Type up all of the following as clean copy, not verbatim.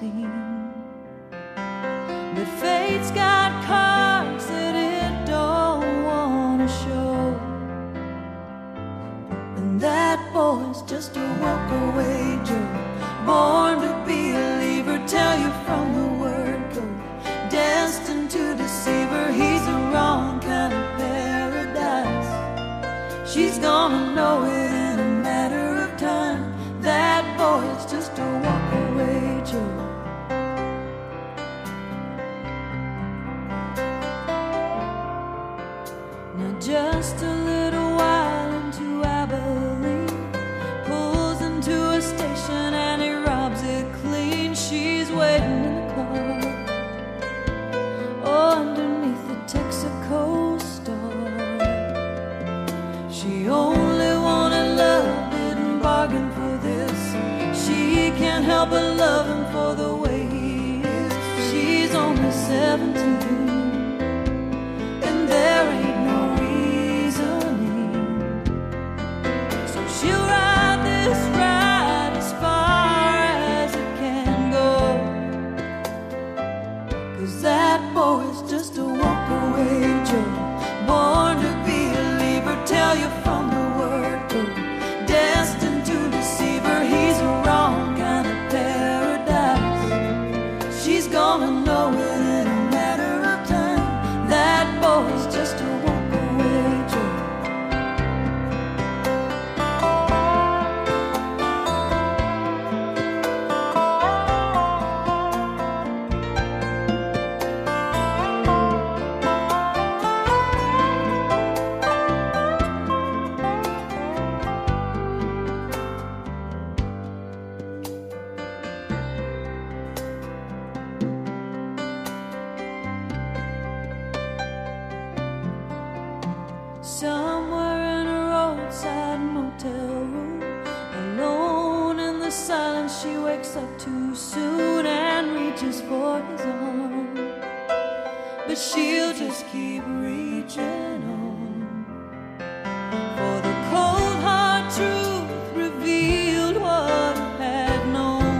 17. But fate's got cards that it don't wanna show, and that boy's just a walk-away Joe, born to be a leaver, tell you from the word go, destined to deceive her, he's the wrong kind of paradise. She's gonna know it in a matter of time, that boy's just a walk-away Joe. Just a little while into Abilene, pulls into a station and he robs it clean. She's waiting in the car, oh, underneath the Texaco star. She only wanted love, didn't bargain for this. She can't help but love him for the way he is. She's only 17, and there ain't she'll ride this ride as far as it can go, 'cause that boy's just a walk-away Joe, born to be a leaver, tell you from the word go, destined to deceive her, he's the wrong kind of paradise. She's gonna know it in a matter of time, that boy's just a walk-away Joe. Somewhere in a roadside motel room, alone in the silence, she wakes up too soon and reaches for his arm, but she'll just keep reaching on, for the cold hard truth revealed what I had known.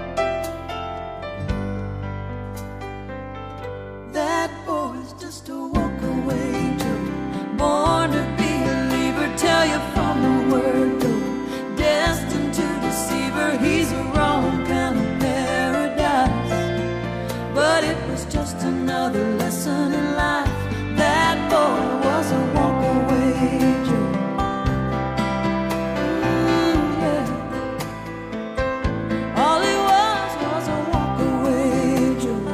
That boy's just a walk-away Joe, born to be a leaver, tell you from the word go, destined to deceive her, he's the wrong kind of paradise. But it was just another lesson in life, that boy was a walk-away Joe. Yeah. All he was a walk-away Joe.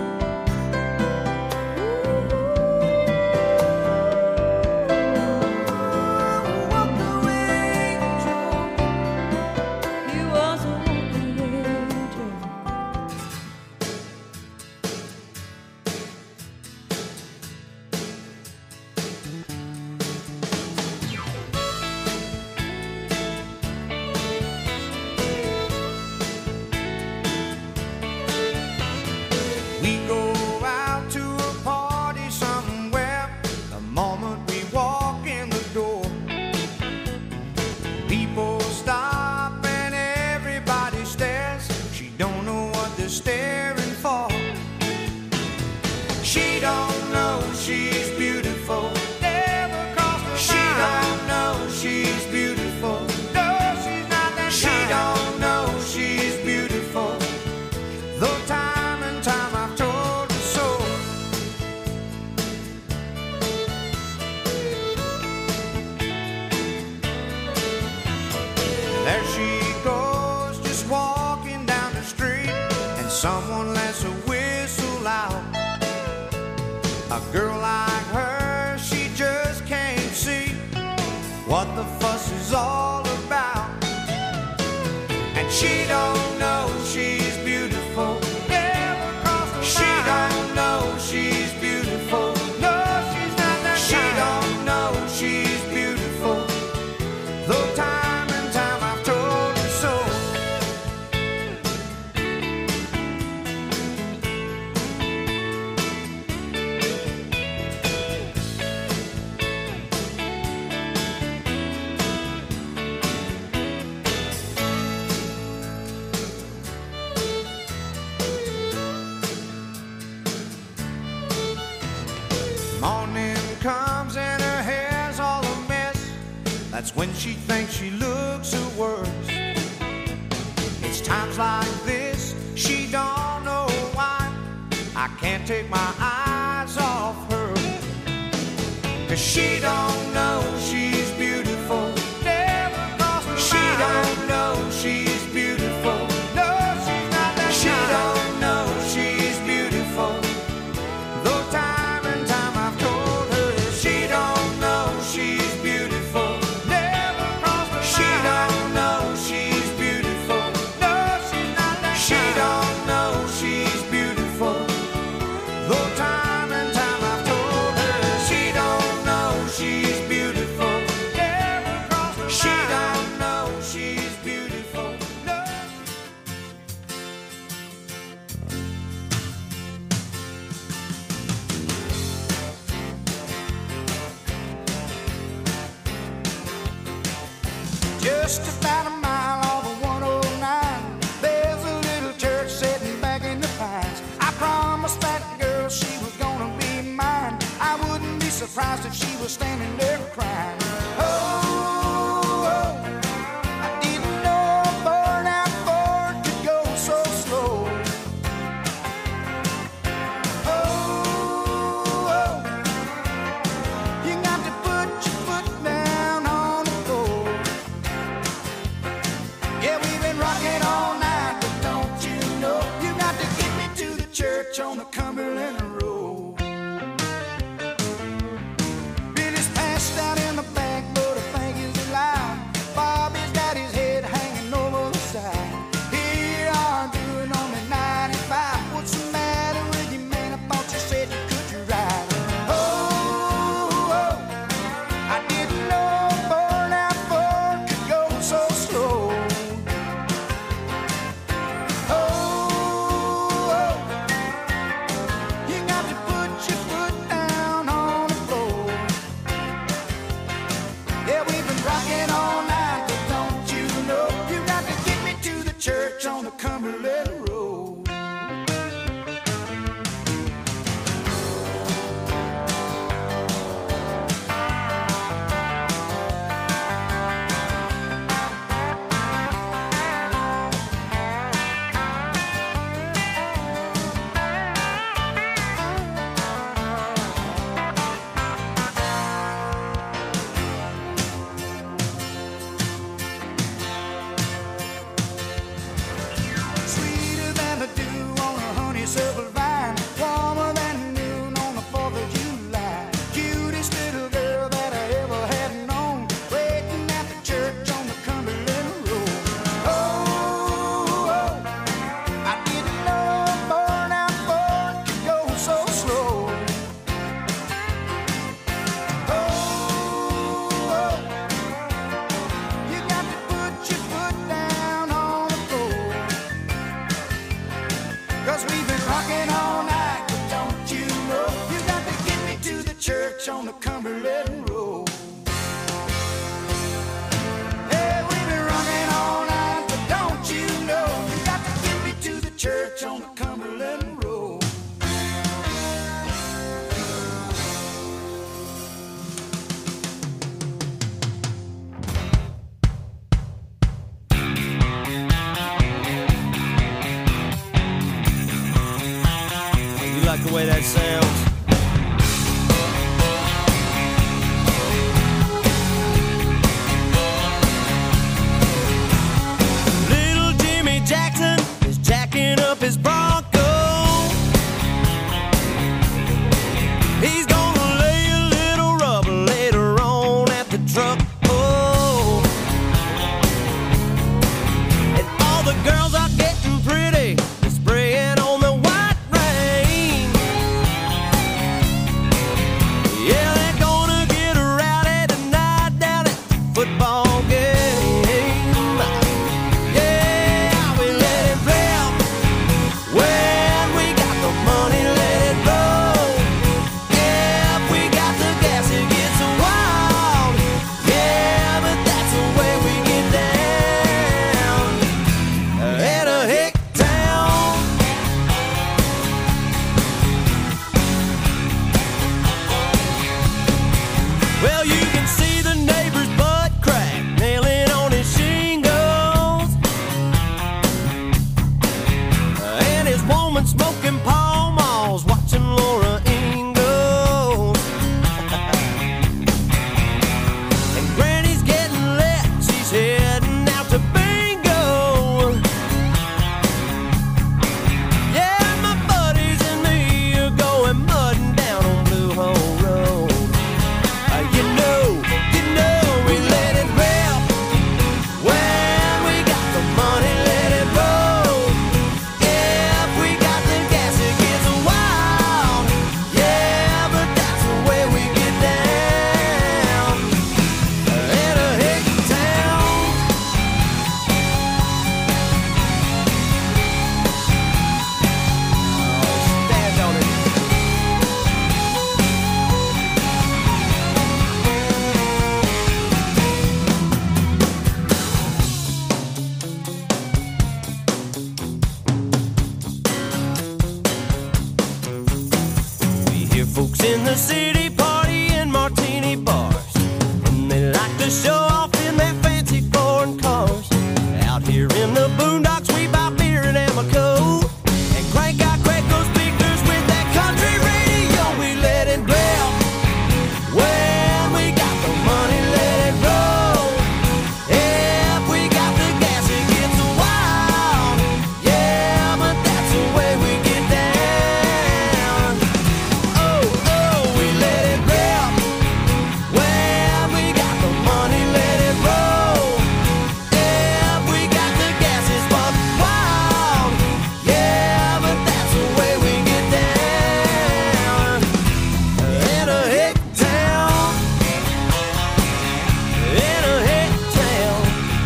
We go out to a party somewhere, the moment we walk in the door, people stop and everybody stares. She don't know what they're staring for. She don't know she's beautiful, never crossed her mind. She don't know she's beautiful, no, she's not that kind. She don't know she's beautiful, though time and time I've told her so. There she goes, just walking down the street, and someone lets a whistle out. A girl like her, she just can't see what the fuss is all about, and she don't know she's beautiful, never crossed her mind. She don't know she's beautiful, no, she's not that kind. She don't know she's beautiful, though time and time I've told her so. That's when she thinks she looks her worst. It's times like this, she don't know why I can't take my eyes off her. 'Cause she don't know she's beautiful. Never crossed her mind. She don't know she's beautiful. No, she's not that She kind. Don't know she's beautiful. Though time and time I've told her she don't know she's beautiful. Never crossed her mind. She don't know she's beautiful. No, she's not that kind. She don't know she's beautiful. Though time and time I've told her she don't know she's beautiful. Never crossed her mind. She don't know she's beautiful. No. Just about a mile off of 109, there's a little church sitting back in the pines. I promised that girl she was gonna be mine. I wouldn't be surprised if she was standing there crying. Oh, I didn't know a burnout Ford could go so slow. Oh, you got to put your foot down on the floor. Yeah, we've been rocking all night, but don't you know you got to get me to the church on the Cumberland Road. Billy's passed out in the back, but I think he's alive. Bobby's got his head hanging over the side. Here are doing only 95. What's the matter with you, man? I thought you said you could ride. Oh, I didn't know a burnout Ford could go so slow. Oh, you got to put your foot down on the floor. Yeah, we've been rocking all night, but don't you know you got to get me to the church on the Cumberland Road. Sweeter than the dew on a honeysuckle vine, warmer than noon on the 4th of July. Cutest little girl that I ever had known, waiting at the church on the Cumberland Road. Oh, I didn't know a burnout Ford could go so slow. Oh, you got to put your foot down on the floor. 'Cause we've been rocking all night, but don't you know you got to get me to the church on the Cumberland Road. Yeah, we've been rocking all night, but don't you know you got to get me to the church on the Cumberland Road. You like the way that sounds? Little Jimmy Jackson is jacking up his Bronco. He's gonna lay a little rubber later on at the truck. Oh, and all the girls are getting pretty, they're spraying on the white rain. Yeah, they're gonna get rowdy tonight down at the football game. Yeah, we let it rip. woman smoking Pall Malls, watching Laura Ingalls. And Granny's getting lit, she's heading out to bingo. Yeah, my buddies and me are going mudding down on Blue Hole Road. You know, we let it rip. When we got the money, let it roll. If we got the gas, it gets wild. Yeah, but that's the way we get down in a hick town. Oh, stand on it. We hear folks in the city party in martini bars, and they like to show off in their fancy foreign cars. Out here in the boondocks, we buy beer and Amoco and crank out Craigco speakers with that country radio. We let it rip. When we got the money, let it roll. If we got the gas, it gets wild. Yeah, but that's the way we get down. Oh, we let it rip. When we got the money, let it roll. If we got the gas, it's buck wild. Yeah, but that's the way we get down in a hick town. In a hick town.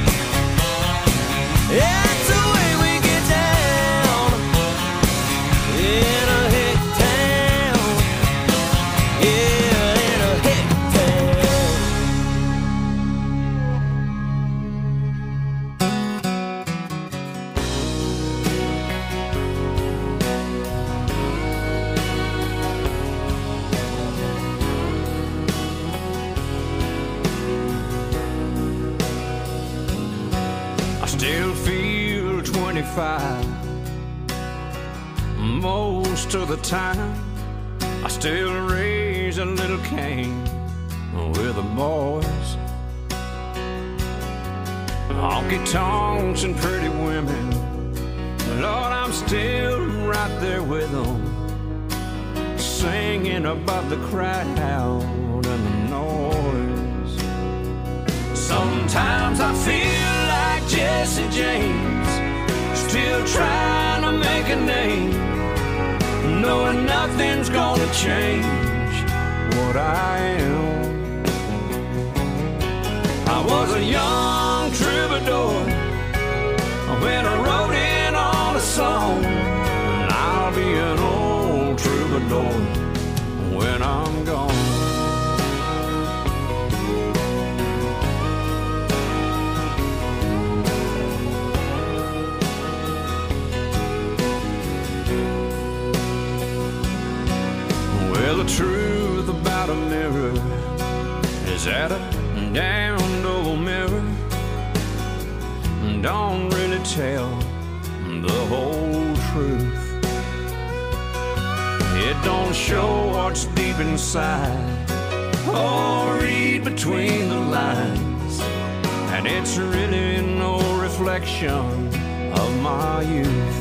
That's the way we get down in a hick town. Yeah, in a hick town. I still feel 25 most of the time. I still raise a little Cain with the boys. Honky tonks and pretty women, Lord, I'm still right there with them, singing about the crowd and the noise. Sometimes I feel like Jesse James, still trying to make a name, knowing nothing's gonna change what I am. I was a young troubadour when I wrote in on a song, and I'll be an old troubadour when I'm gone. Well, the truth about a mirror is that a damned old mirror don't really tell the whole truth. It don't show what's deep inside or read between the lines, and it's really no reflection of my youth.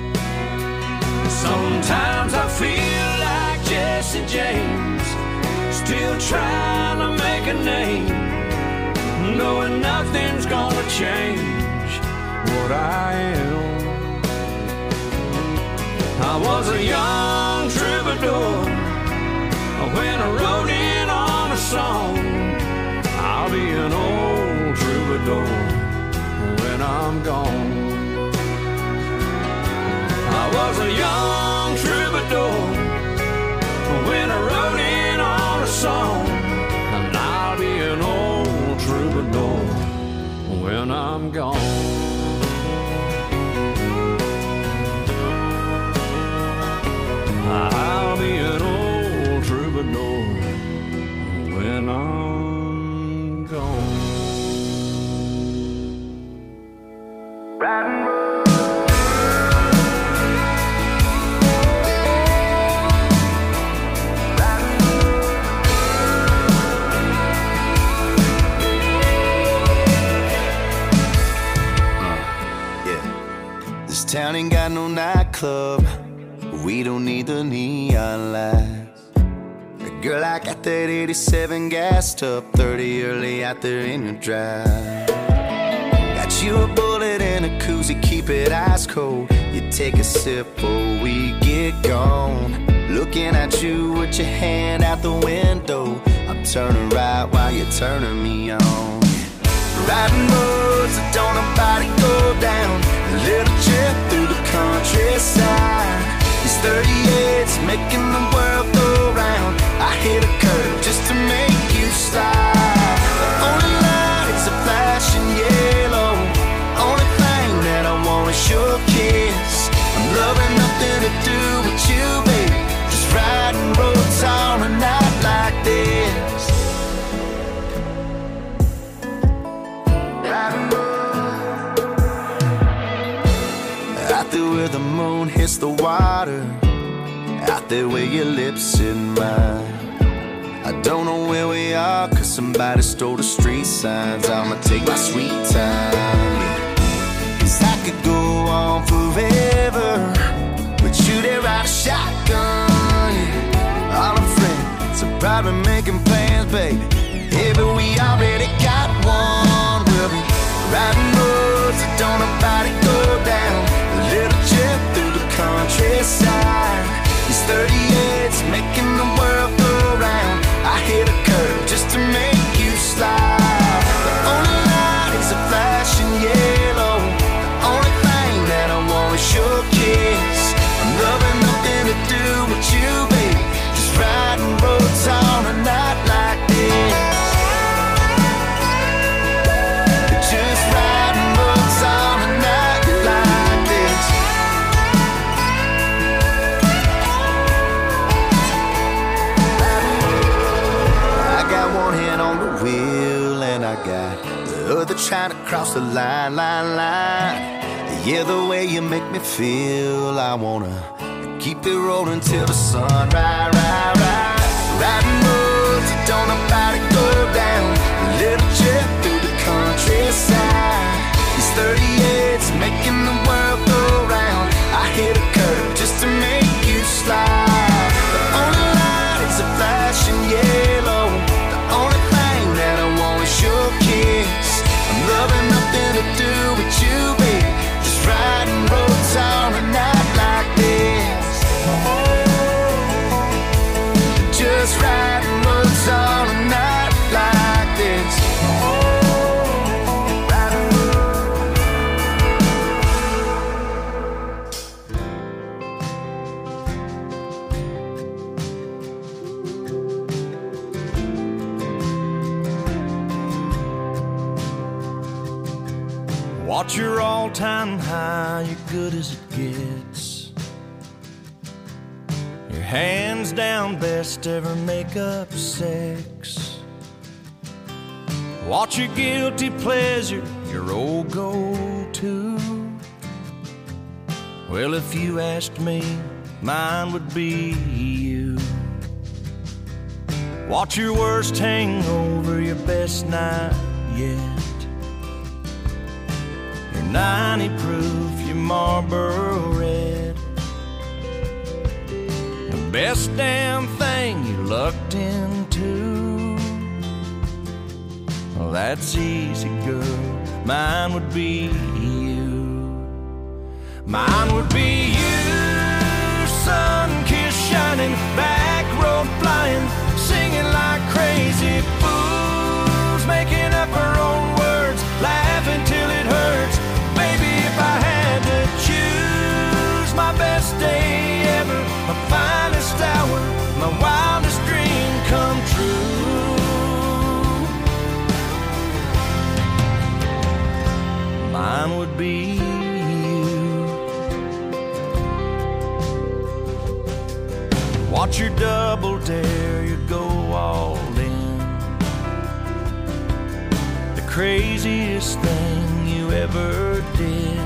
Sometimes I feel like Jesse James, still trying to make a name, knowing nothing's gonna change what I am. I was a young troubadour when I wrote in on a song. I'll be an old troubadour when I'm gone. I was a young troubadour when I wrote in on a song, and I'll be an old troubadour when I'm gone. I'll be an old troubadour when I'm gone. Riding road. nightclub. We don't need the neon lights. Girl, I got that 87 gassed up, 30 early out there in your drive. Got you a bullet in a koozie, keep it ice cold. You take a sip before we get gone. Looking at you with your hand out the window. I'm turning right while you're turning me on. Riding roads that don't nobody go down. A little trip through the countryside. These 38's making the world go round. I hit a curve just to make you slide. The only light is a flashing yellow. Only thing that I want is your kiss. I'm loving nothing to do with you, baby. Just riding roads on a night like this. Riding roads out there where the moon hits the water. Out there where your lips in mine. I don't know where we are, cause somebody stole the street signs. I'ma take my sweet time, yeah. Cause I could go on forever, but you there ride a shotgun, yeah. All our friends are probably making plans, baby. Yeah, but we already got one. We'll be riding roads that don't nobody go down. A little trip through the countryside. These 38's making the world go round. I hit a curve just to make you slide. The only light is a flashing yellow. The only thing that I want is your kiss. I'm loving nothing to do with you, baby. Just riding roads on a night like this. Just riding roads on a night like this. One hand on the wheel and I got the other trying to cross the line. Yeah, the way you make me feel, I wanna keep it rolling till the sun rise. Riding roads that don't nobody go down. A little trip through the countryside. These 38's making the world go round. I hit a curve just to make you slide. The only light is a flashing yellow. Only thing that I want is your kiss. I'm loving nothing to do with you, baby. Just riding roads on a night like this. Just riding roads on a night like this. Riding Watch your all-time high, you're good as it gets. Your hands down best ever make-up sex. Watch your guilty pleasure, your old go-to. Well, if you asked me, mine would be you. Watch your worst hangover, your best night yet. 90 proof, your Marlboro Red. The best damn thing you lucked into. Well, that's easy, girl. Mine would be you. Mine would be you. Sun kiss shining, back road flying, singing like crazy fools, making up our own words, laughing till it hurts. Baby, if I had to choose, my best day ever, my finest hour, my wildest dream come true. Mine would be you. Watch your double dare, you go all in. The craziest thing you ever did.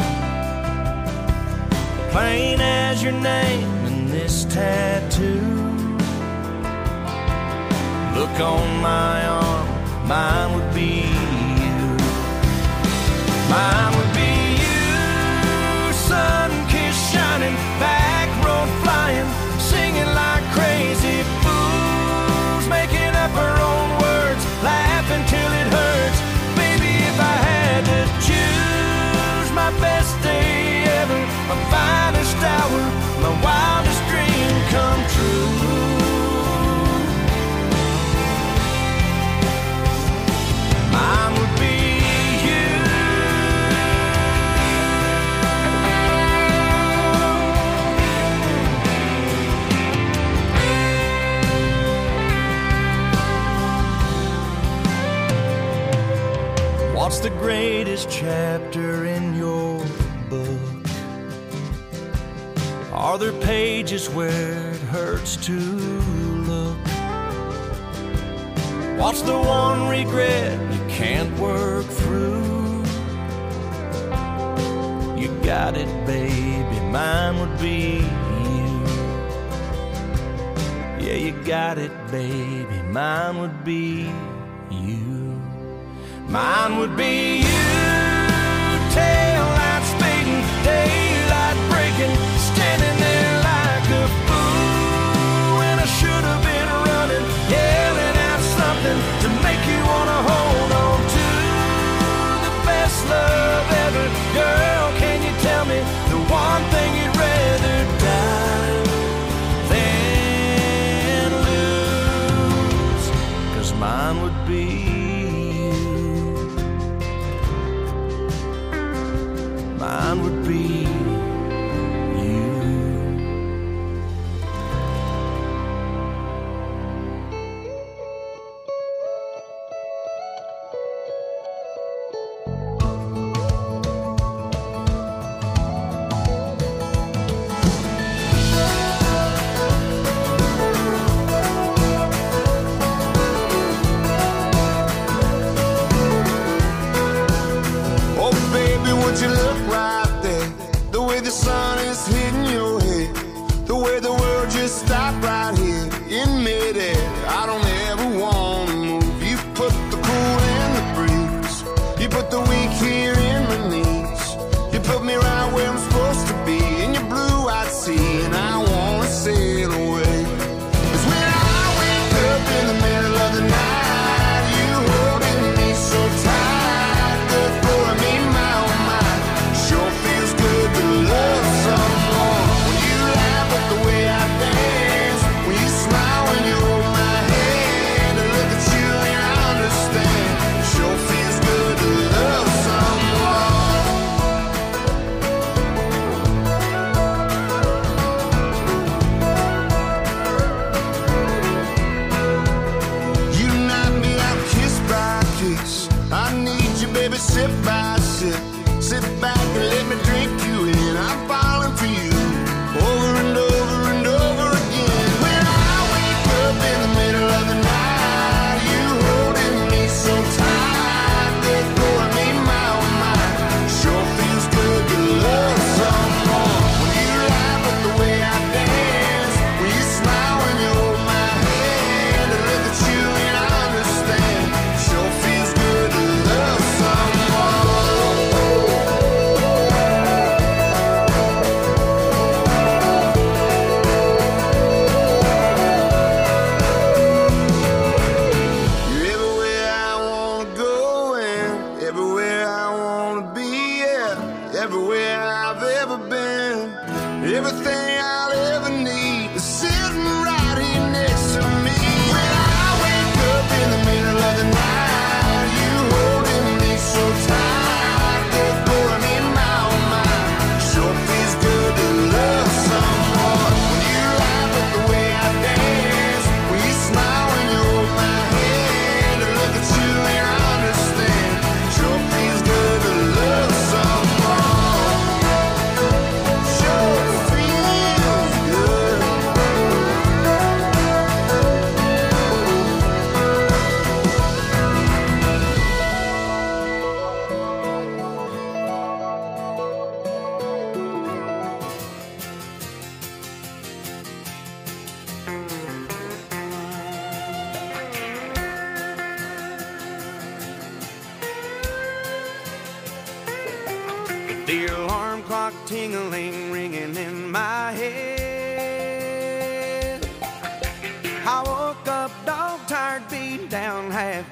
Plain as your name and this tattoo. Look on my arm, mine would be you. Mine would be you. Sun kiss shining, greatest chapter in your book? Are there pages where it hurts to look? What's the one regret you can't work through? You got it, baby, mine would be you. Yeah, you got it, baby, mine would be you. Mine would be you. Tail lights fading, daylight breaking, standing there like a fool when I should have been running, yelling out something to make you wanna hold on to the best love ever. Girl, can you tell me the one thing you'd rather die than lose? 'Cause mine would be you. Mine would be you. Oh, baby, would you look right there? The way the sun is hitting your head, the way the world just stopped right here in midair. I don't ever want to move. You put the cool in the breeze. You put the weak here in my knees. You put me right where I'm supposed to be in your blue-eyed sea, and I want to sail away. 'Cause when I wake up in the middle of the night, you holding me so tight, good for me, my oh my. Sure feels good to love someone. When you laugh at the way I dance, when you smile when you hold my hand, and look at you and I understand. Sure feels good to love someone. You knock me out kiss by kiss. I need you, baby, sip by sip. Sit back and let me drink you in. I'm falling for you over and over and over again. When I wake up in the middle of the night, you holding me so tight, good for me, my oh my. Sure feels good to love someone. When you laugh at the way I dance, when you smile when you hold my hand, and look at you and I understand. Sure feels good to love someone. You're everywhere I wanna go and everywhere I wanna be, yeah. Everywhere I've ever been, everything I'll ever need is sitting right here next to me. When I wake up in the middle of the night, you holding me so tight, good for me, my oh my. Sure feels good to love someone. When you laugh at the way I dance, when you smile when you hold my hand, and look at you and I understand. Sure feels good to love someone. Sure feels good. The alarm clock tingling, ringing in my head. I woke up dog tired, beat down, half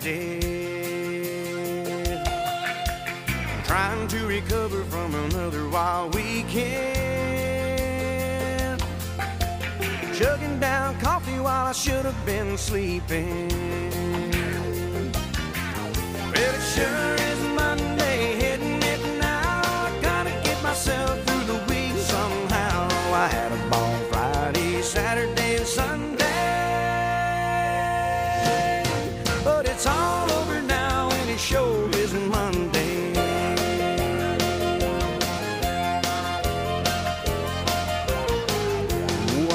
dead. Trying to recover from another wild weekend. Chugging down coffee while I should have been sleeping. Well, it sure is Monday, hitting it now. I gotta get myself through the week somehow. I had a ball Friday, Saturday, and Sunday, but it's all over now and it sure isn't Monday.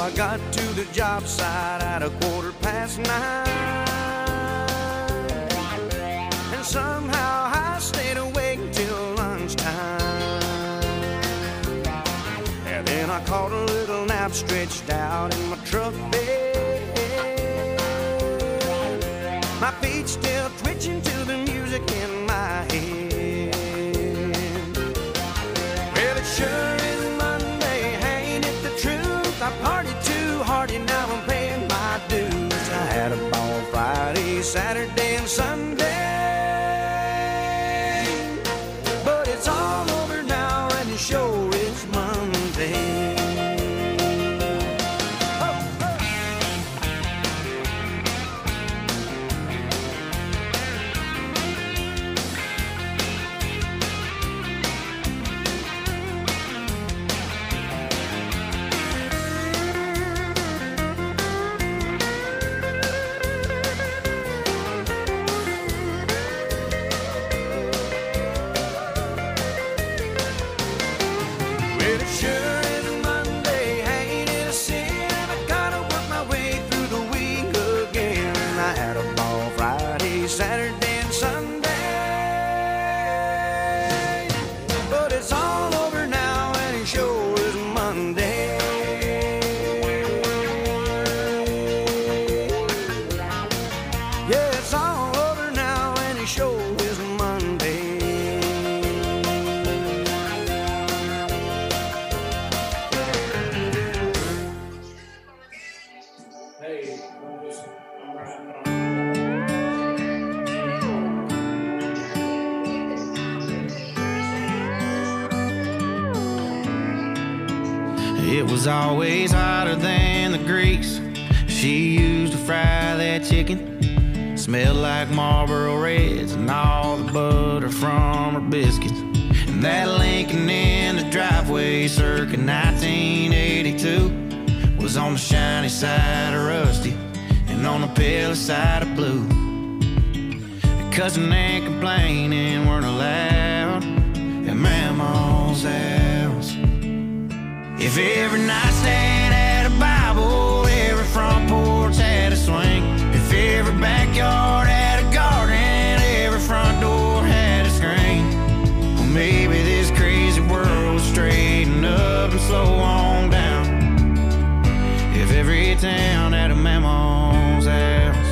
I got to the job site at 9:15. And somehow I stayed awake till lunchtime. And then I caught a little nap stretched out in my truck bed. My feet still twitching to the music in my head. Well, it sure is Monday, ain't it the truth? I partied too hard and now I'm paying my dues. I had a ball Friday, Saturday, and Sunday. But it's all over now and it sure is Monday. Saturday and Sunday, but it's all over now and it sure is Monday. Yeah, it's all over now and it sure is Monday. Hey, it was always hotter than the grease she used to fry that chicken. Smelled like Marlboro Reds and all the butter from her biscuits. And that Lincoln in the driveway circa 1982 was on the shiny side of rusty and on the pale side of blue. Cussing and complaining weren't allowed at Mama's house. If every nightstand had a Bible, every front porch had a swing. If every backyard had a garden, every front door had a screen. Well, maybe this crazy world would straighten up and slow on down. If every town had a Mama's house.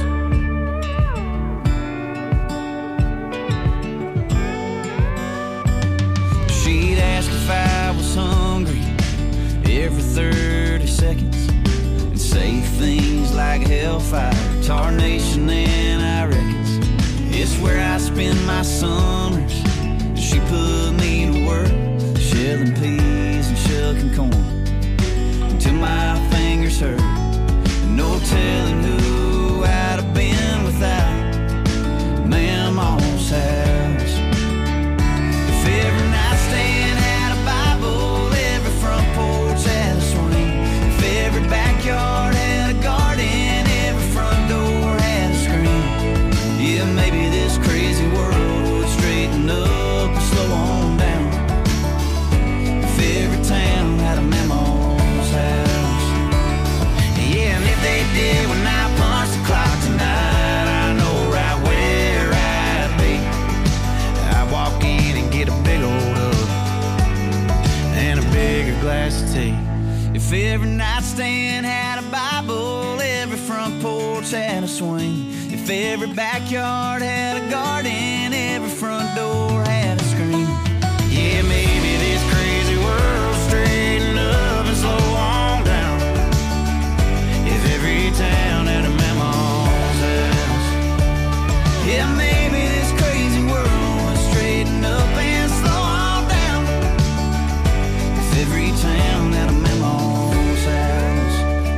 She'd ask if I was hungry every 30 seconds and say things like hellfire, tarnation, and I reckons. It's where I spend my summers. She put me to work, shelling peas and shucking corn until my fingers hurt. And no telling who I'd have been without Mama's house. If every nightstand had a Bible, every front porch had a swing. If every backyard had a garden, every front door had a screen. Yeah, maybe this crazy world would straighten up and slow on down. If every town had a Mama's house. Yeah, and if they did when I punch the clock tonight, I know right where I'd be. I'd walk in and get a big old hug and a bigger glass of tea. If every nightstand had a Bible, every front porch had a swing. If every backyard had a garden, every front door had a screen. Yeah, maybe this crazy world straighten up and slow on down. If every town had a Mama's house. Yeah, maybe this crazy world would straighten up and slow on down. If every town had a Mama's house.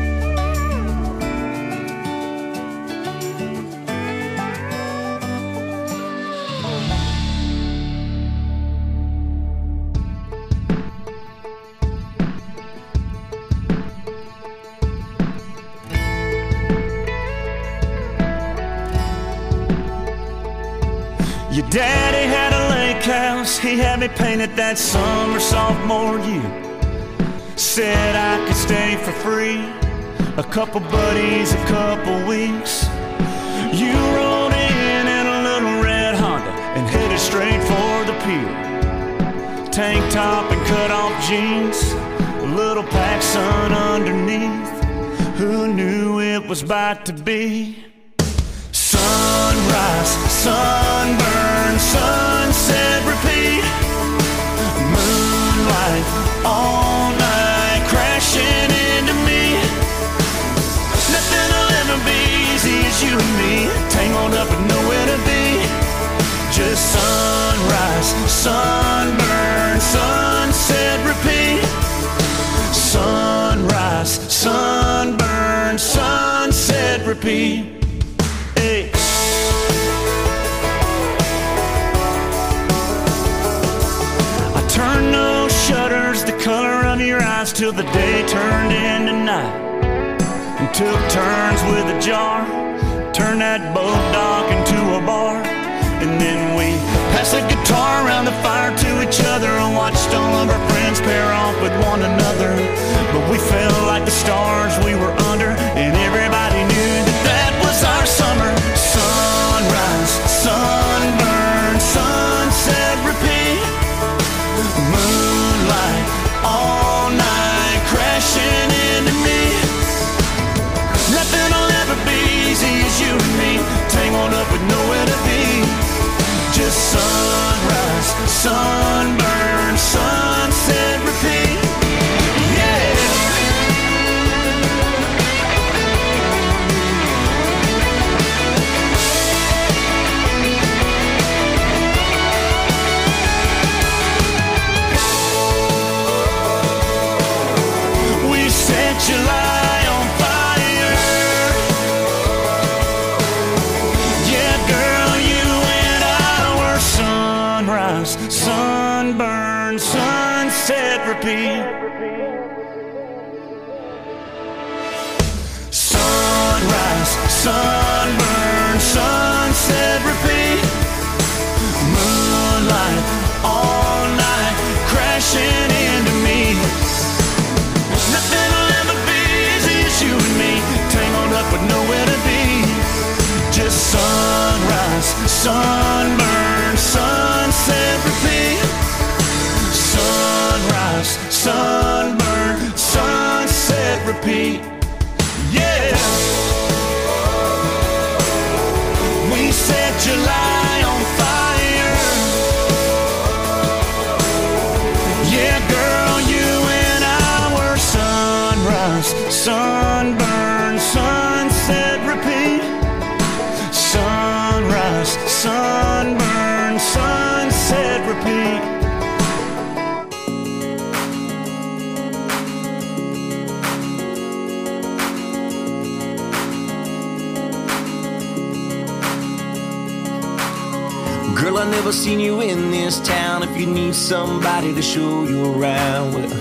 Your daddy had a lake house, he had me painted that summer sophomore year. Said I could stay for free a couple buddies, a couple weeks. You rode in a little red Honda and headed straight for the pier. Tank top and cut off jeans, a little PacSun underneath. Who knew it was about to be sunrise, sunburn, sunset, repeat. Moonlight all night crashing into me. Nothing will ever be easy as you and me, tangled up with nowhere to be. Just sunrise, sunburn, sunset, repeat. Sunrise, sunburn, sunset, repeat. Hey. I turned those shutters the color of your eyes till the day turned into night, and took turns with a jar, turned that boat dock into a bar. And then we passed the guitar around the fire to each other and watched all of our friends pair off with one another. But we felt like the stars we were under, and everybody knew that that was our summer. Sunrise, sunburn, sunset, repeat. Moonlight all night crashing into me. Nothing will ever be easy as you and me, tangled up with nowhere to be. Just sunrise, sunburn, sunset, repeat. Yeah. We set July on fire. Yeah, girl, you and I were sunrise, sunburn, sunset, repeat. Sunrise, sunburn, sunset, repeat. Moonlight all night crashing into me. Nothing will ever be easy as you and me, tangled up with nowhere to be. Just sunrise, sunburn, sunset, repeat. Sunrise, sunburn, sunset, repeat. Yeah. We set July on fire. Yeah, girl, you and I were sunrise, sunburn, sunset, repeat. Sunrise, sunburn, sunset, repeat. Girl, I never seen you in this town. If you need somebody to show you around, well,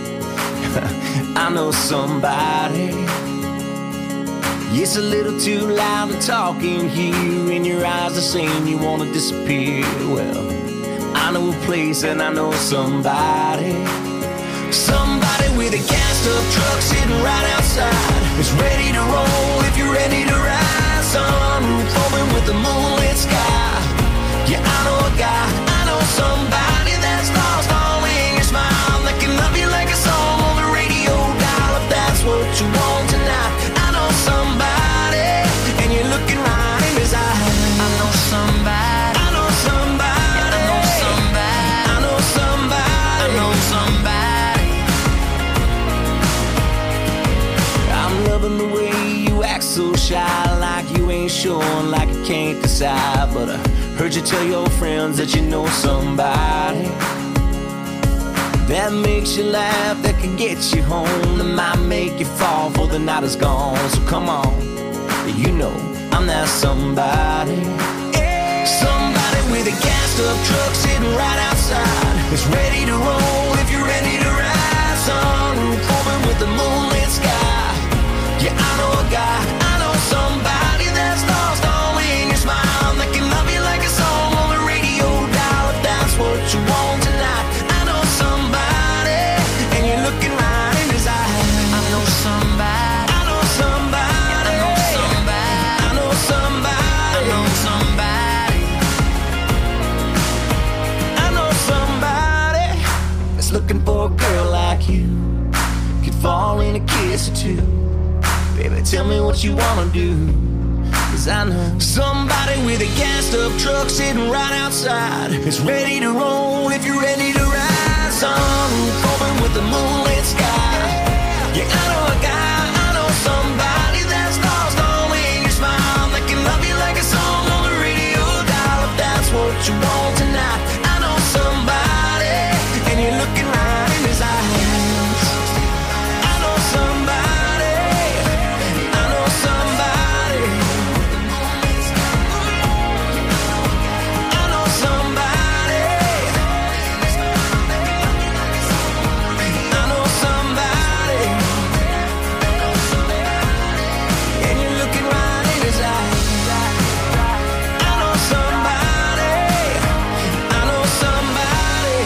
I know somebody. It's a little too loud to talk in here, and your eyes are saying you wanna disappear. Well, I know a place and I know somebody. Somebody with a gassed up truck sitting right outside. It's ready to roll if you're ready to ride. Sunroof open with the moonlit sky. Yeah, I know a guy, I know somebody that's lost all in your smile, that can love you like a song on the radio dial. If that's what you want tonight, I know somebody, and you're looking right in his eyes. I know somebody, I know somebody, I know somebody, I know somebody, I know somebody. I'm loving the way you act so shy, like you ain't sure, like you can't decide. But I heard you tell your friends that you know somebody that makes you laugh, that can get you home, that might make you fall before the night is gone. So come on, you know I'm that somebody. Somebody with a gassed up truck sitting right outside. It's ready to roll if you're ready to ride. Sunroof open with the moonlit sky. Yeah, I know a guy, I know somebody that's lost all in your smile, that can love you like a song on the radio dial. If that's what you want tonight, I know somebody, and you're looking right in his eyes. I know somebody, I know too. Baby, tell me what you wanna do, 'cause I know somebody with a gassed up truck sitting right outside is ready to roll if you're ready to ride. Sun open with the moonlit sky. Yeah, I know a guy, I know somebody that's lost only in your smile, that can love you like a song on the radio dial. If that's what you want tonight, I know somebody, and you're looking right in his eyes. I know somebody, I know somebody, I know somebody, I know somebody, and you're looking right in his eyes. I know somebody, I know somebody.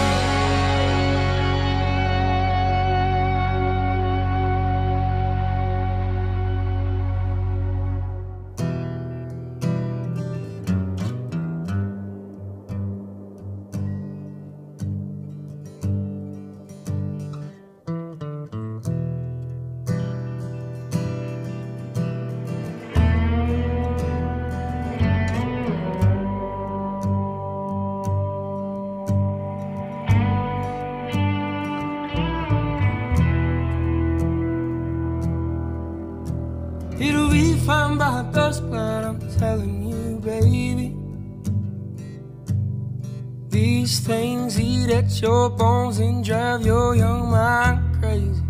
It'll be fine by dusk, but I'm telling you, baby, these things eat at your bones and drive your young mind crazy.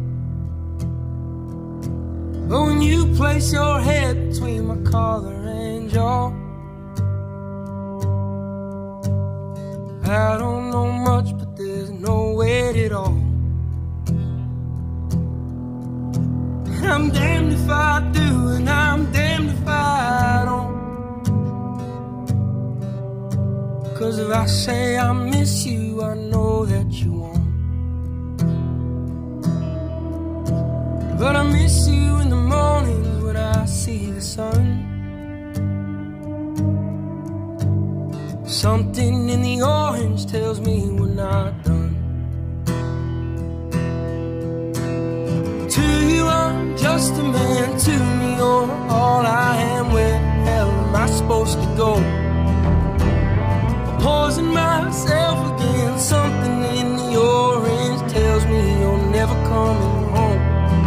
But when you place your head between my collar and jaw, I don't know much, but there's no weight at all. I'm damned if I do, and I'm damned if I don't. 'Cause if I say I miss you, I know that you won't. But I miss you in the mornings when I see the sun. Something in the orange tells me we're not done. To you I'm just a man, to me you're all I am. Where the hell am I supposed to go? I'm pausing myself again. Something in the orange tells me you're never coming home.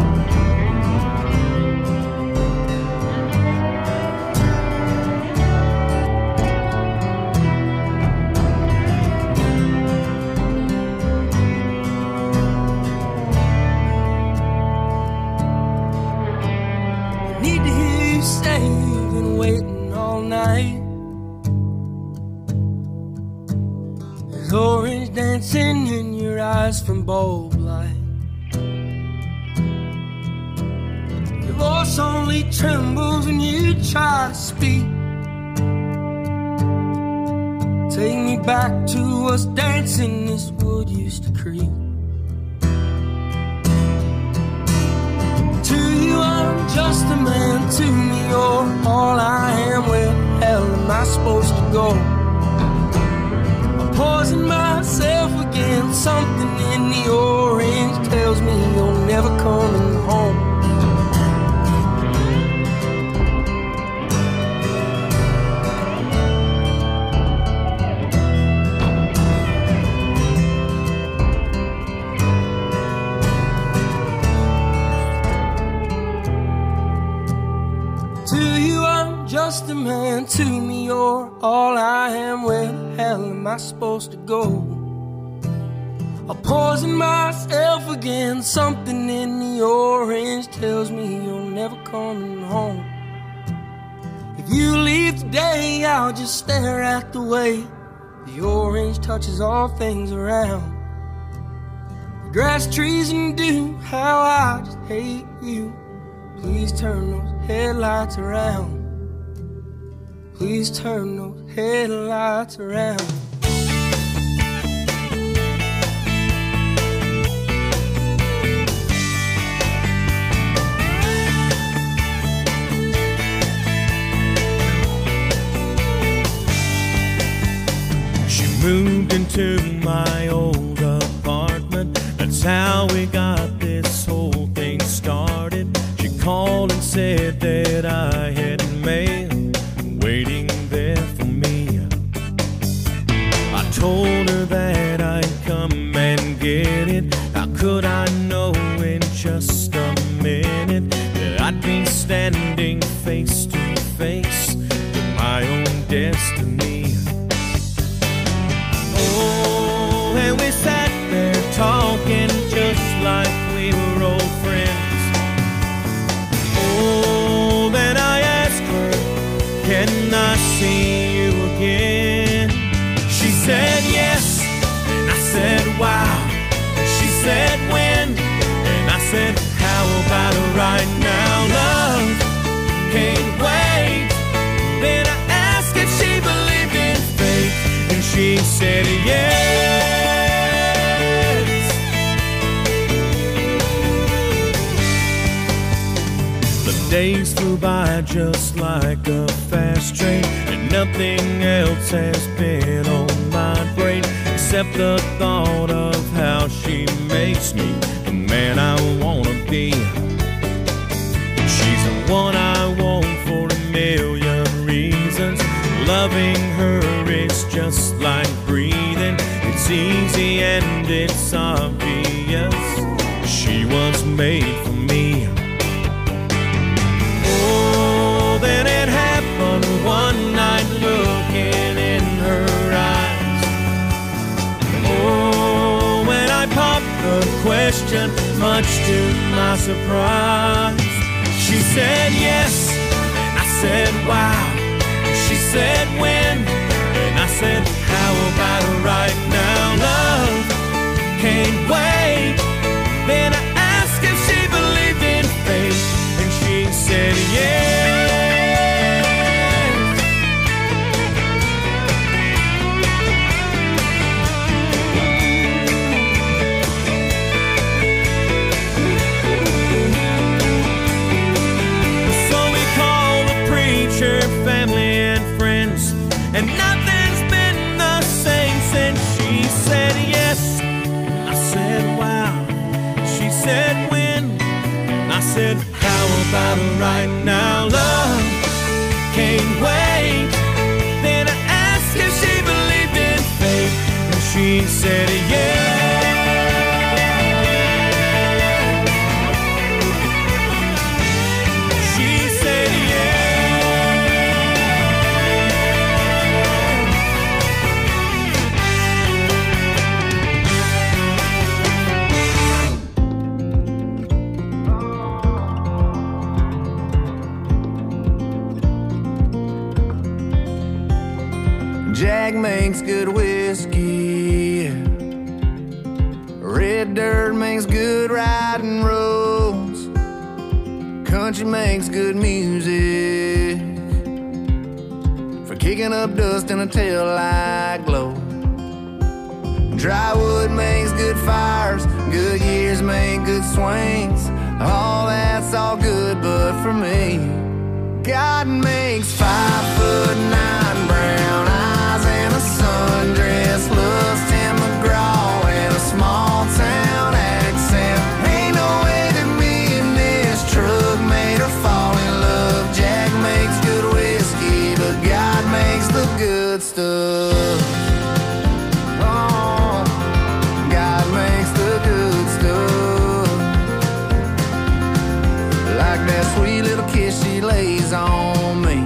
Need to hear you say you've been waiting all night. There's orange dancing in your eyes from bulb light. Your voice only trembles when you try to speak. Take me back to us dancing this wood used to creep. To you I'm just a man, to me you're all I am. Where the hell am I supposed to go? I'm pausing myself again. Something in the orange tells me you're never coming home. To you I'm just a man, to me you're all I am. Where the hell am I supposed to go? I'm pausing myself again. Something in the orange tells me you're never coming home. If you leave today, I'll just stare at the way the orange touches all things around. The grass, trees, and dew, how I just hate you. Please turn those headlights around. Please turn those headlights around. She moved into my old apartment. That's how we got this whole thing started. bed that I had made, waiting there for me. I told her that I'd come and get it. How could I know in just a minute that I'd be standing face to face with my own destiny? Oh, and we sat there talking just like we were old friends. Oh, then I asked her, can I see you again? She said yes, and I said wow. She said when, and I said how about right now? Love can't wait. Then I asked if she believed in fate, and she said yes. The days flew by just like a fast train, and nothing else has been on my brain except the thought of how she makes me the man I wanna be. She's the one I want for a million reasons. Loving her is just like breathing. It's easy and it's obvious. She was made for me. Oh, then it happened one night, looking in her eyes. Oh, when I popped the question, much to my surprise, she said yes, and I said wow. She said when, and I said how about right now? Love can't wait. Then I asked if she believed in fate, and she said yes. So we called the preacher, family and friends, and nothing's been the same since. She said yes, I said wow. She said when, I said how about right now? Love can't wait. Then I asked if she believed in fate, and she said yes. She said yes. Jack makes good whiskey. Red dirt makes good riding roads. Country makes good music for kicking up dust in a taillight glow. Dry wood makes good fires. Good years make good swings. All that's all good, but for me, God makes 5'9" brown eyes and a sundress, loves Tim McGraw and a small town accent. Ain't no way that me and this truck made her fall in love. Jack makes good whiskey, but God makes the good stuff. Oh, God makes the good stuff. Like that sweet little kiss she lays on me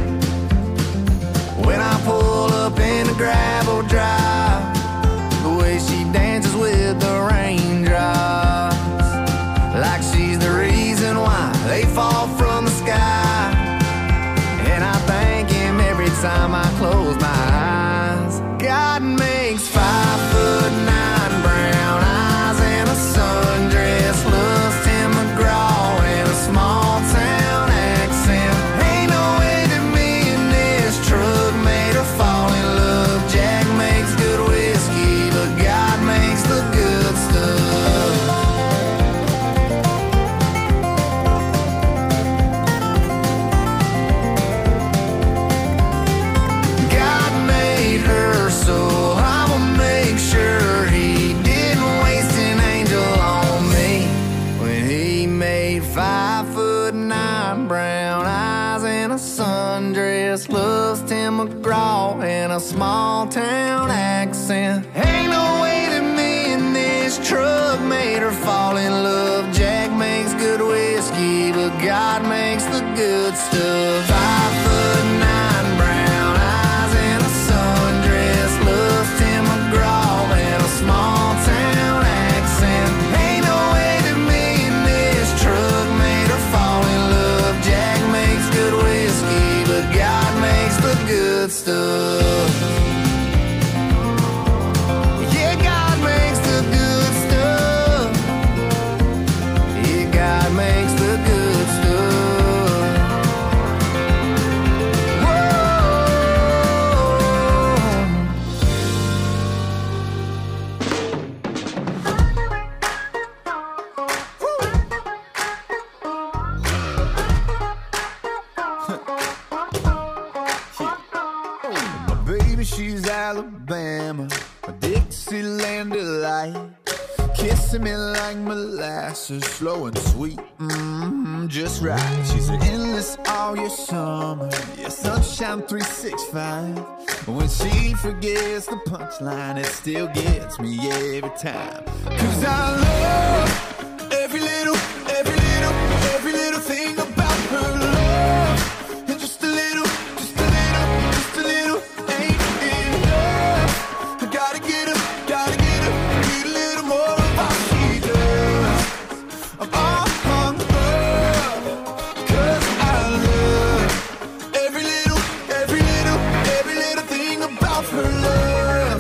when I pull up in a gravel drive. The way she dances with the raindrops, like she's the reason why they fall from the sky. And I thank him every time I close my eyes. God makes 5'9" brown eyes and a sundress, loves Tim McGraw and a small town accent. Ain't no way that me and this truck made her fall in love. Jack makes good whiskey, but God makes the good stuff. God made her, so I'ma make sure he didn't waste an angel on me when he made 5'9" brown sundress, loves Tim McGraw and a small town accent. Ain't no way that me and this truck made her fall in love. Jack makes good whiskey, but God makes the good stuff. 5'9", brown eyes and a sundress, loves Tim McGraw and a small town accent. Ain't no way that me and this truck made her fall in love. Jack makes good whiskey, but God makes the good stuff. Yeah, God makes the good stuff. Yeah, God makes the good stuff. My baby, she's Alabama, a Dixieland delight. Kissing me like molasses, slow and sweet, just right. She's an endless all year summer, yeah, sunshine 365. When she forgets the punchline, it still gets me every time. 'Cause I love every little thing about her love. And just a little ain't enough. I gotta get her, need a little more of how she does. I'm all hung up, 'cause I love every little thing about her love.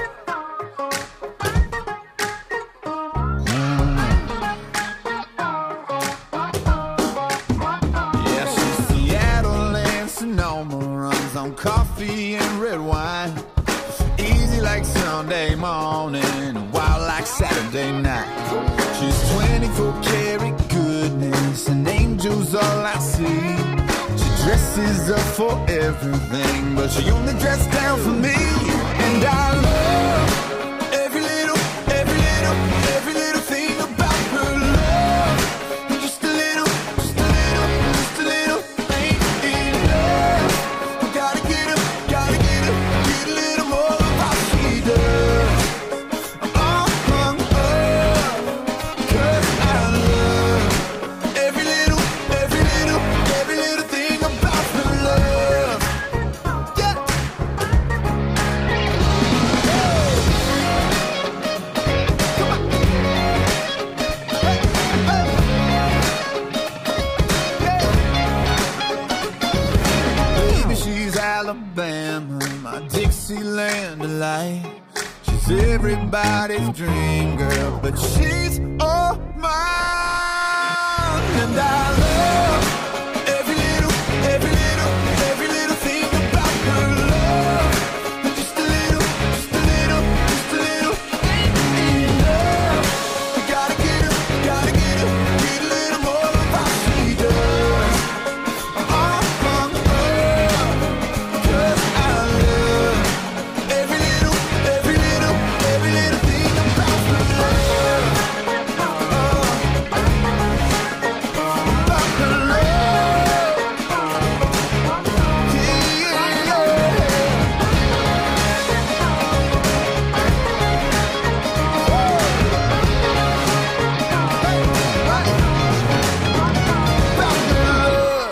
Yeah, she's Seattle and Sonoma, runs on coffee and red wine. Easy like Sunday morning, wild like Saturday night. She's 24 karat goodness, and angels all I see. She dresses up for everything, but she only dresses down for me. And I love every little thing about her love. And just a little ain't enough. I gotta get her, need a little more of how she does. I'm all hung up, 'cause I love every little thing about her love. Yeah. Come on. Hey, hey. Baby, she's Alabama, my Dixieland delight. She's everybody's dream girl, but she's all mine. And I love every little thing about her love. And just a little ain't enough. I gotta get her, need a little more of how she does. I'm all hung up, 'cause I love every little thing about her love. About her love. Yeah. About her love.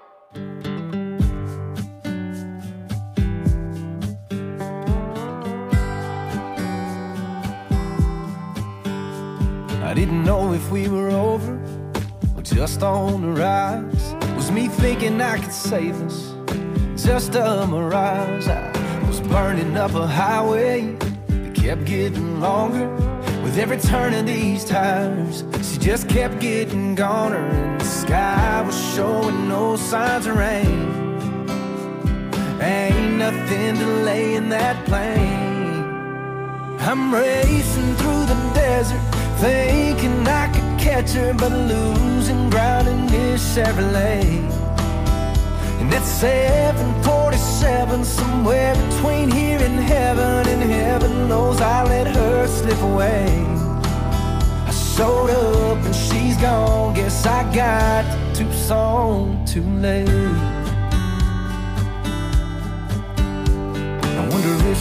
I didn't know if we were over or just on the rise. Was me thinking I could save us, just a mirage. I was burning up a highway that kept getting longer. With every turn of these tires, she just kept getting goner. And the sky was showing no signs of rain. Ain't nothing delaying that plane. I'm racing through the desert, thinking I could catch her, but losing ground in this Chevrolet. And at 7:47, somewhere between here and heaven knows I let her slip away. I showed up and she's gone, guess I got to Tucson too late.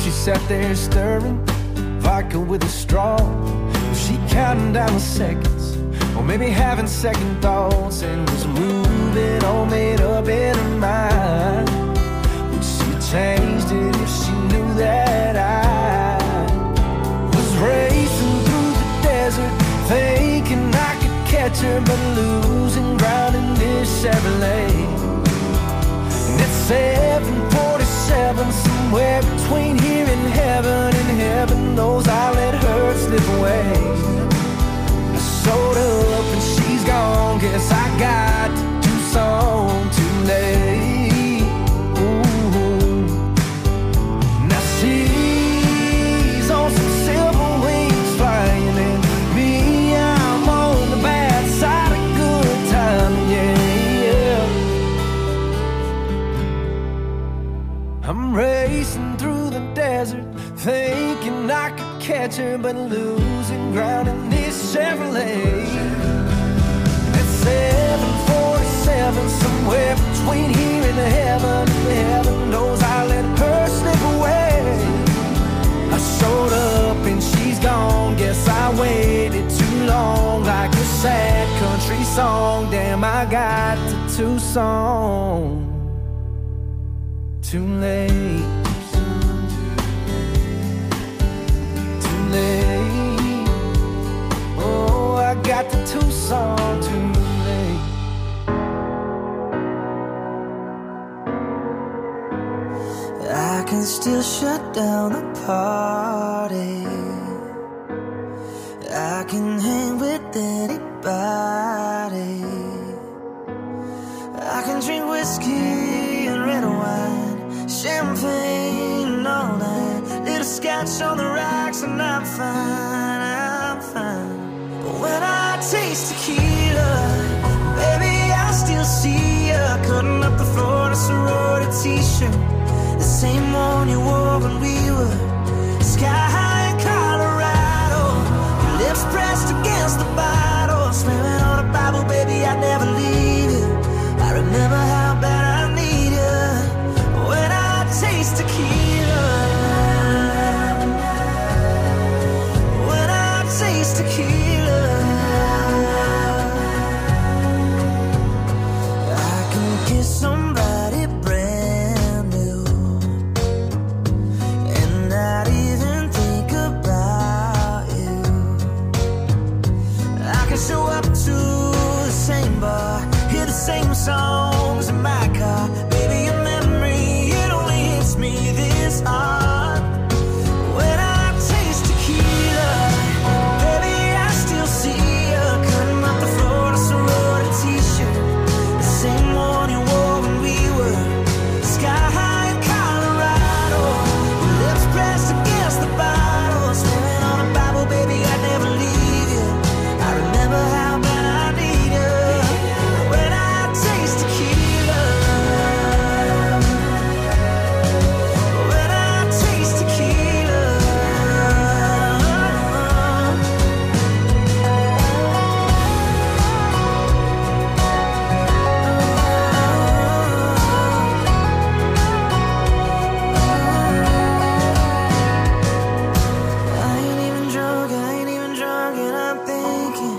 she sat there stirring vodka with a straw. Was she counting down the seconds, or maybe having second thoughts, and was moving all made up in her mind? Would she have changed it if she knew that I was racing through the desert, thinking I could catch her, but losing ground in this Chevrolet? And it's 747, somewhere between here and heaven knows I let her slip away. I showed up and she's gone, guess I got to Tucson too late. Ooh. Now she's on some silver wings flying, and me, I'm on the bad side of good time, yeah. I'm racing through the desert, thinking I could catch her, but losing ground in this Chevrolet. At 747, somewhere between here and heaven knows I let her slip away. I showed up and she's gone, guess I waited too long, like a sad country song. Damn, I got to Tucson too late. Oh, I got to Tucson too late. I can still shut down the party. I can hang with anybody. I can drink whiskey and red wine, champagne and all that, little scotch on the rocks, and I'm fine, I'm fine. But when I taste tequila, baby, I still see ya cutting up the floor in a sorority t-shirt, the same one you wore when we were sky high in Colorado. Your lips pressed against the bottle, swearing on a Bible, baby, I'd never leave you. I remember how bad I need you. When I taste tequila, when I taste tequila, I can kiss somebody brand new and not even think about you. I can show up to the same bar, hear the same songs in my car. Baby, your memory, it only hits me this hard. When I taste tequila, baby, I still see you cutting up the floor in a sorority t-shirt, the same one you wore when we were sky high in Colorado. Your lips pressed against the bottle, swearing on a Bible, baby, I'd never leave you. I remember how bad I need you. When I taste tequila, when I taste tequila, I ain't even drunk, and I'm thinking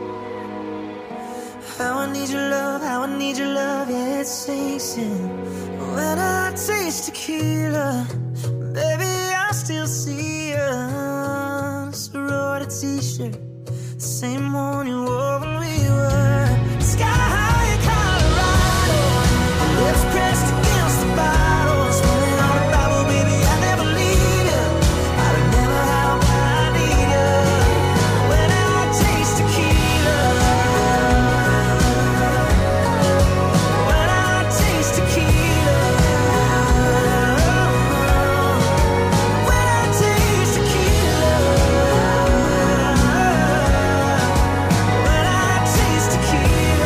how I need your love, how I need your love, yeah, it sinks in. When I taste tequila, baby, I still see you. Sorority t-shirt, the same one you wore when we were sky high in Colorado. Lips pressed against the bottle, swearing on a Bible, baby, I never leave you. I remember how bad I need you. When I taste tequila, when I taste tequila, when I taste tequila, when I taste tequila.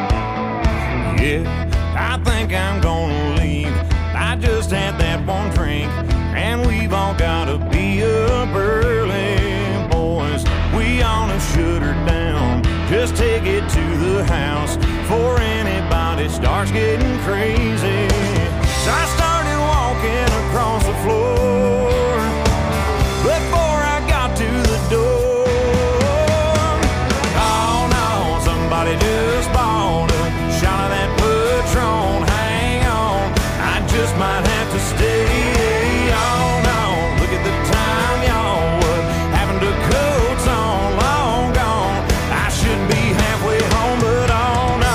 Yeah, I think I'm gonna leave. I just had that one drink drink, and we've all gotta be up early. Boys, we ought to shut her down, just take it to the house before anybody starts getting crazy. So I started walking across the floor before I got to the door. Oh no, somebody just bought a shot of that Patron. Hang on, I just might have to stay. Oh no, look at the time, y'all. What happened to coats on? Long gone. I should be halfway home, but oh no.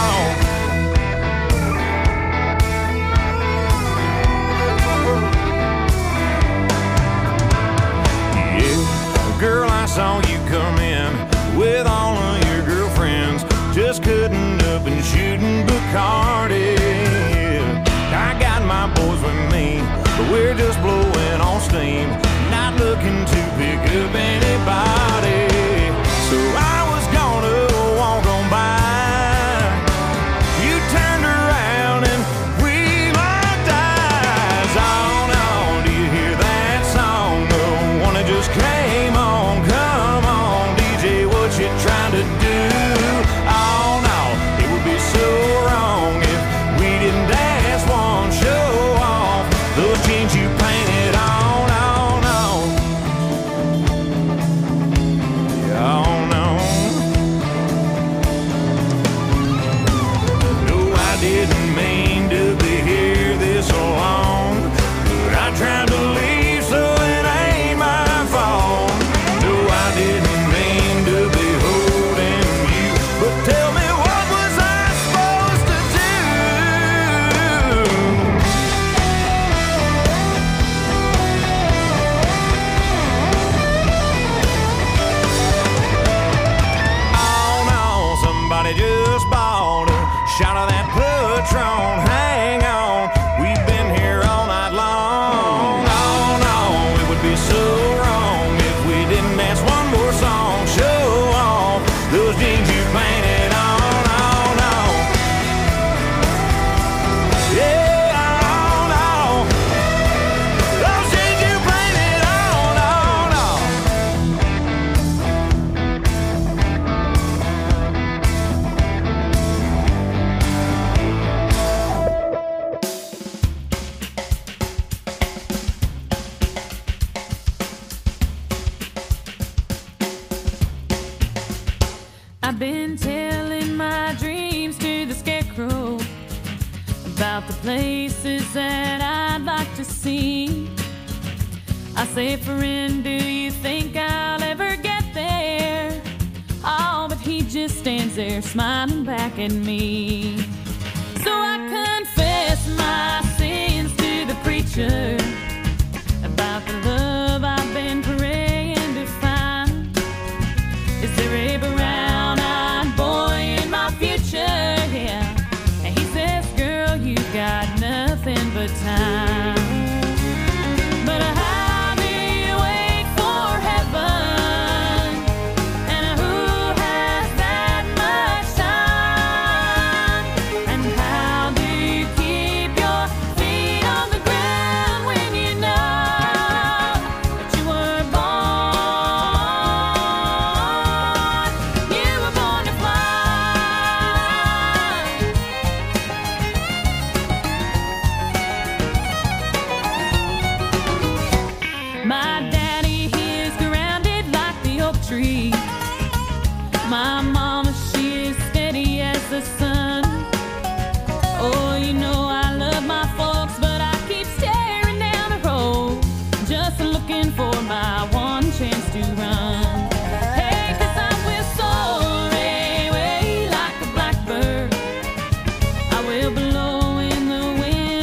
Yeah, girl, I saw you come in with all of your girlfriends, just cutting up and shooting Bacardi. I got my boys with me, but we're just blowing on steam, not looking to pick up anybody. So I was gonna walk on by, you turned around and we locked eyes. Oh no, do you hear that song? The one that just came on. Come on, DJ, what you trying to do? Oh no, it would be so wrong if we didn't dance one, show off those jeans you painted on. Oh no, oh no. No, I didn't mean to be here this long, but I tried to leave, so it ain't my fault. No, I didn't mean to be holding you, but tell me, what was I supposed to do? Oh no, somebody just bought a shot of that Patron. Hang on, we've been here all night long. Oh no, it would be so wrong if we didn't dance one more song. Show off those jeans you painted on. Oh no, yeah, oh no, those jeans you painted on. Oh no. I've been telling my dreams to the scarecrow about the places that I'd like to see. I say, friend, do you think I'll ever get there? Oh, but he just stands there smiling back at me. So I confess my sins to the preacher.